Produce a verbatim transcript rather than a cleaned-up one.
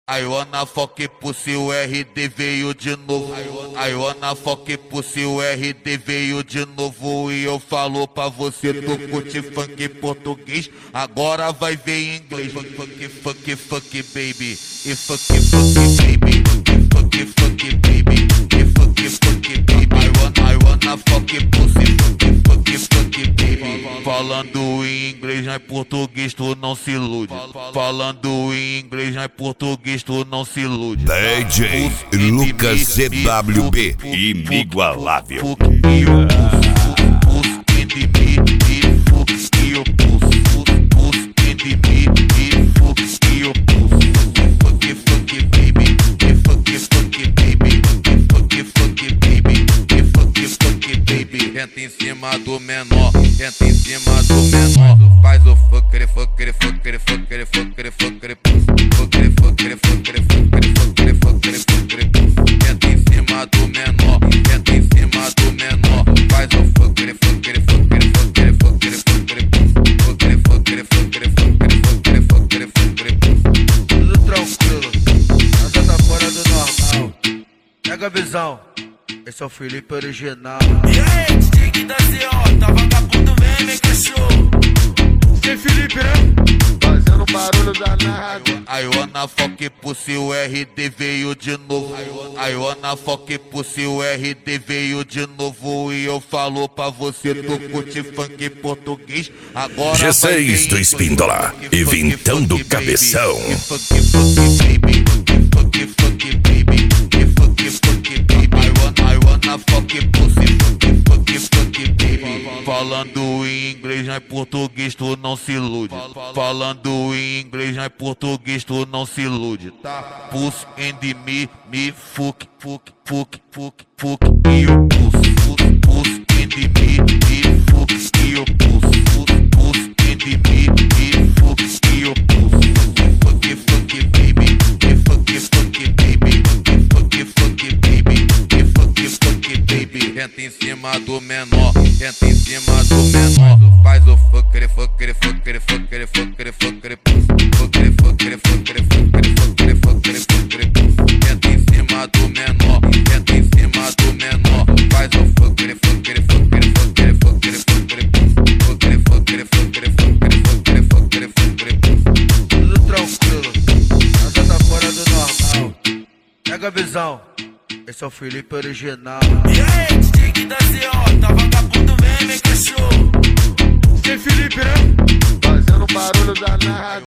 I wanna fuck pussy, o R D veio de novo. I wanna fuck pussy, o R D veio de novo. E eu falo pra você, tu curte funk português, agora vai ver em inglês. Funk, funk, funk, funk, baby. E funk, funk, baby. E funk, funk, baby. E funk, funk, baby. I wanna, I wanna fuck pussy, funk, funk, funk, baby. Falando em inglês, não é português, tu não se ilude. Falando em inglês, não é português, tu não se ilude. D J Lucas C W B, inigualável. Entra em cima do menor, entra em cima do menor. Faz o fucker, fucker, fucker, fucker, fucker, fucker, fucker, fucker, fucker, fucker, fucker, fucker, fucker. Entra em cima do menor, entra em cima do menor. Faz o fucker, fucker, fucker, fucker, fucker, fucker, fucker, fucker, fucker, fucker, fucker, fucker. Tudo tranquilo, nada tá fora do normal. Pega a visão. Esse é o Felipe original. E aí, D J que da C O, tá vagabundo mesmo, hein, cachorro? Quem Felipe, né? Fazendo barulho danado. I wanna fuck pussy, o R D veio de novo. I wanna fuck pussy, o R D veio de novo. E eu falo pra você, tu curte funk português, agora G seis do Espíndola, eventando o cabeção. Funk, funk, baby. Funk, funk, baby. Funk, funk, baby. I wanna, I wanna fuck pussy, funk, funk, funk, baby. Falando em inglês, não é português, tu não se ilude. Falando em inglês, não é português, tu não se ilude, tá? Puss and me, me, fuck, fuck, fuck, fuck, fuck, e o puss, puss, puss and me, me, fuck, e o puss, puss, puss and me, me, fuck, e o puss. Fuck, fuck, baby, fuck, fuck, baby, fuck, fuck, baby, fuck, fuck, baby. Entra em cima do menor, entra em cima do menor. Faz o fucker, fucker, fucker, fucker, fucker, fucker, fucker, fucker, fucker, fucker, fucker, fucker, fucker. Entra em cima do menor, entra em cima do menor. Faz o fucker, fucker, fucker, fucker, fucker, fucker, fucker, fucker, fucker, fucker, fucker, fucker. Tudo tranquilo, nada tá fora do normal. Pega a visão. Esse é o Felipe original. E aí, D J que da C O, tá vagabundo mesmo, hein, cachorro? Quem Felipe, né? Fazendo barulho danado.